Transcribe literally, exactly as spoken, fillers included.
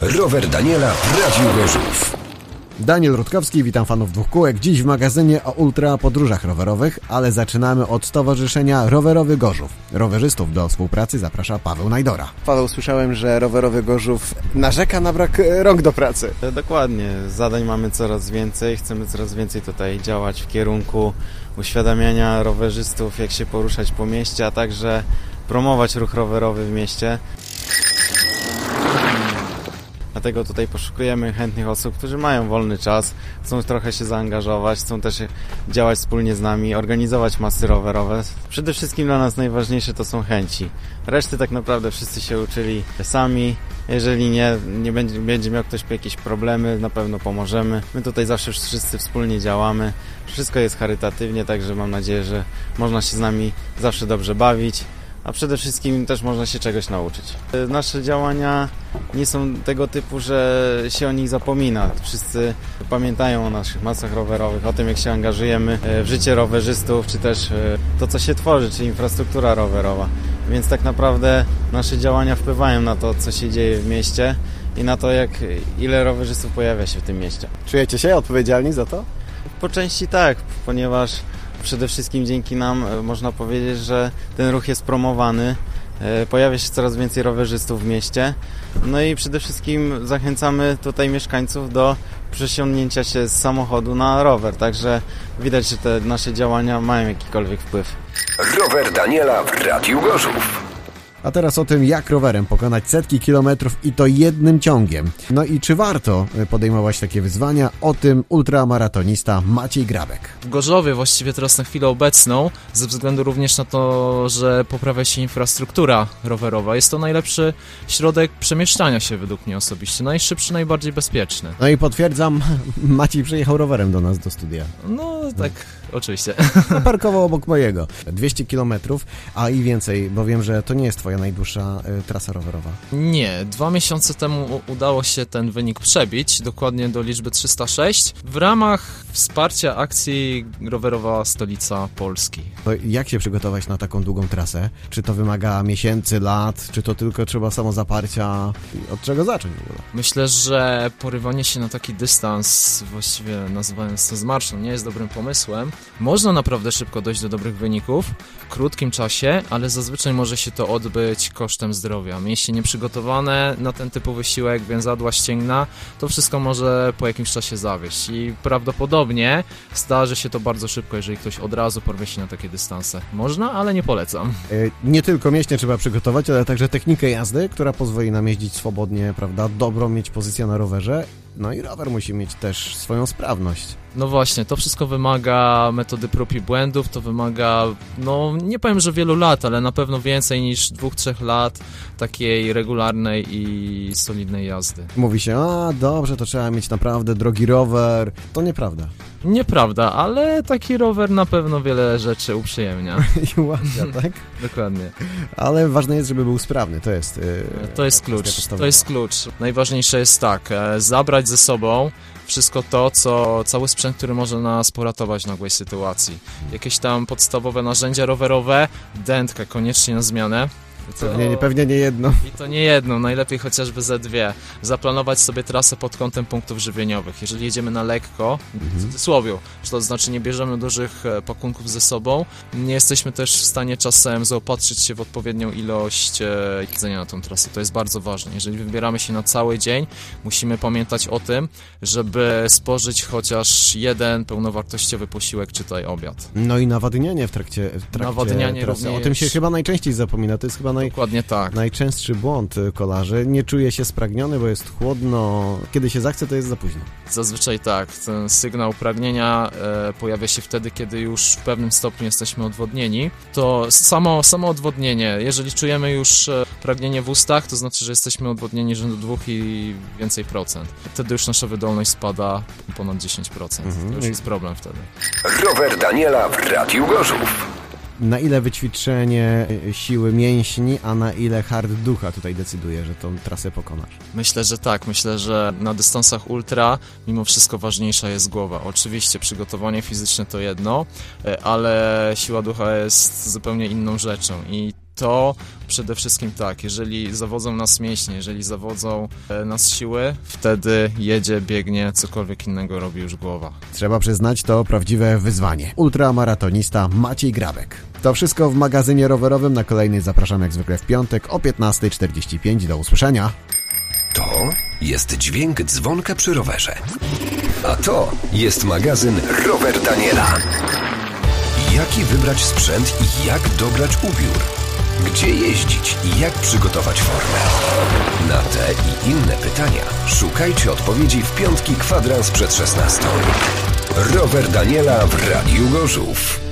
Rower Daniela w Radiu Gorzów. Daniel Rutkowski, witam fanów dwóch kółek. Dziś w magazynie o ultra podróżach rowerowych, ale zaczynamy od Stowarzyszenia Rowerowy Gorzów. Rowerzystów do współpracy zaprasza Paweł Najdora. Paweł, słyszałem, że Rowerowy Gorzów narzeka na brak rąk do pracy. Dokładnie, zadań mamy coraz więcej, chcemy coraz więcej tutaj działać w kierunku uświadamiania rowerzystów, jak się poruszać po mieście, a także promować ruch rowerowy w mieście. Dlatego tutaj poszukujemy chętnych osób, którzy mają wolny czas, chcą trochę się zaangażować, chcą też działać wspólnie z nami, organizować masy rowerowe. Przede wszystkim dla nas najważniejsze to są chęci. Reszty tak naprawdę wszyscy się uczyli sami. Jeżeli nie, nie będzie, będzie miał ktoś jakieś problemy, na pewno pomożemy. My tutaj zawsze wszyscy wspólnie działamy. Wszystko jest charytatywnie, także mam nadzieję, że można się z nami zawsze dobrze bawić. A przede wszystkim też można się czegoś nauczyć. Nasze działania nie są tego typu, że się o nich zapomina. Wszyscy pamiętają o naszych masach rowerowych, o tym, jak się angażujemy w życie rowerzystów, czy też to, co się tworzy, czy infrastruktura rowerowa. Więc tak naprawdę nasze działania wpływają na to, co się dzieje w mieście i na to, jak ile rowerzystów pojawia się w tym mieście. Czujecie się odpowiedzialni za to? Po części tak, ponieważ przede wszystkim dzięki nam można powiedzieć, że ten ruch jest promowany, pojawia się coraz więcej rowerzystów w mieście, no i przede wszystkim zachęcamy tutaj mieszkańców do przesiądnięcia się z samochodu na rower, także widać, że te nasze działania mają jakikolwiek wpływ. Rower Daniela w Radiu Gorzów. A teraz o tym, jak rowerem pokonać setki kilometrów i to jednym ciągiem. No i czy warto podejmować takie wyzwania? O tym ultramaratonista Maciej Grabek. W Gorzowie właściwie teraz na chwilę obecną, ze względu również na to, że poprawia się infrastruktura rowerowa, jest to najlepszy środek przemieszczania się według mnie osobiście. Najszybszy, najbardziej bezpieczny. No i potwierdzam, Maciej przyjechał rowerem do nas do studia. No tak, no. Oczywiście. Parkował obok mojego. dwieście kilometrów, a i więcej, bo wiem, że to nie jest twoja najdłuższa y, trasa rowerowa. Nie, dwa miesiące temu udało się ten wynik przebić, dokładnie do liczby trzysta sześć, w ramach wsparcia akcji Rowerowa Stolica Polski. To jak się przygotować na taką długą trasę? Czy to wymaga miesięcy, lat, czy to tylko trzeba samozaparcia? Od czego zacząć w ogóle? Myślę, że porywanie się na taki dystans, właściwie nazywając to zmarszą, nie jest dobrym pomysłem. Można naprawdę szybko dojść do dobrych wyników w krótkim czasie, ale zazwyczaj może się to odbyć kosztem zdrowia. Mięśnie nieprzygotowane na ten typu wysiłek, więzadła ścięgna, to wszystko może po jakimś czasie zawieść i prawdopodobnie zdarzy się to bardzo szybko, jeżeli ktoś od razu porwie się na takie dystanse. Można, ale nie polecam. Nie tylko mięśnie trzeba przygotować, ale także technikę jazdy, która pozwoli nam jeździć swobodnie, prawda, dobrą mieć pozycję na rowerze. No i rower musi mieć też swoją sprawność. No właśnie, to wszystko wymaga metody prób i błędów, to wymaga, no nie powiem, że wielu lat, ale na pewno więcej niż dwóch, trzech lat takiej regularnej i solidnej jazdy. Mówi się, a dobrze, to trzeba mieć naprawdę drogi rower. To nieprawda. Nieprawda, ale taki rower na pewno wiele rzeczy uprzyjemnia. I ułatwia, tak? Dokładnie. Ale ważne jest, żeby był sprawny, to jest... Yy, to jest klucz, to jest klucz. Najważniejsze jest tak, zabrać ze sobą wszystko to, co cały sprzęt, który może nas poratować w nagłej sytuacji. Jakieś tam podstawowe narzędzia rowerowe, dętkę koniecznie na zmianę. To... Pewnie, nie, pewnie nie jedno. I to nie jedno, najlepiej chociażby ze dwie. Zaplanować sobie trasę pod kątem punktów żywieniowych. Jeżeli jedziemy na lekko, w cudzysłowie, to znaczy nie bierzemy dużych pakunków ze sobą, nie jesteśmy też w stanie czasem zaopatrzyć się w odpowiednią ilość jedzenia na tą trasę. To jest bardzo ważne. Jeżeli wybieramy się na cały dzień, musimy pamiętać o tym, żeby spożyć chociaż jeden pełnowartościowy posiłek, czy tutaj obiad. No i nawadnianie w trakcie, w trakcie nawadnianie trasy. również... O tym się chyba najczęściej zapomina. To jest chyba naj... Dokładnie tak. najczęstszy błąd kolarzy. Nie czuje się spragniony, bo jest chłodno. Kiedy się zachce, to jest za późno. Zazwyczaj tak. Ten sygnał pragnienia e, pojawia się wtedy, kiedy już w pewnym stopniu jesteśmy odwodnieni. To samo, samo odwodnienie. Jeżeli czujemy już e, pragnienie w ustach, to znaczy, że jesteśmy odwodnieni rzędu dwóch i więcej procent. Wtedy już nasza wydolność spada ponad dziesięć procent. Mhm. To już jest problem wtedy. Rower Daniela w Radiu Gorzów. Na ile wyćwiczenie siły mięśni, a na ile hard ducha tutaj decyduje, że tą trasę pokonasz? Myślę, że tak. Myślę, że na dystansach ultra mimo wszystko ważniejsza jest głowa. Oczywiście przygotowanie fizyczne to jedno, ale siła ducha jest zupełnie inną rzeczą i to przede wszystkim tak, jeżeli zawodzą nas mięśnie, jeżeli zawodzą e, nas siły, wtedy jedzie, biegnie, cokolwiek innego robi już głowa. Trzeba przyznać, to prawdziwe wyzwanie. Ultramaratonista Maciej Grabek. To wszystko w magazynie rowerowym. Na kolejny zapraszam jak zwykle w piątek o piętnasta czterdzieści pięć. Do usłyszenia. To jest dźwięk dzwonka przy rowerze. A to jest magazyn Rower Daniela. Jaki wybrać sprzęt i jak dobrać ubiór? Gdzie jeździć i jak przygotować formę? Na te i inne pytania szukajcie odpowiedzi w piątki kwadrans przed szesnastą. Rower Daniela w Radiu Gorzów.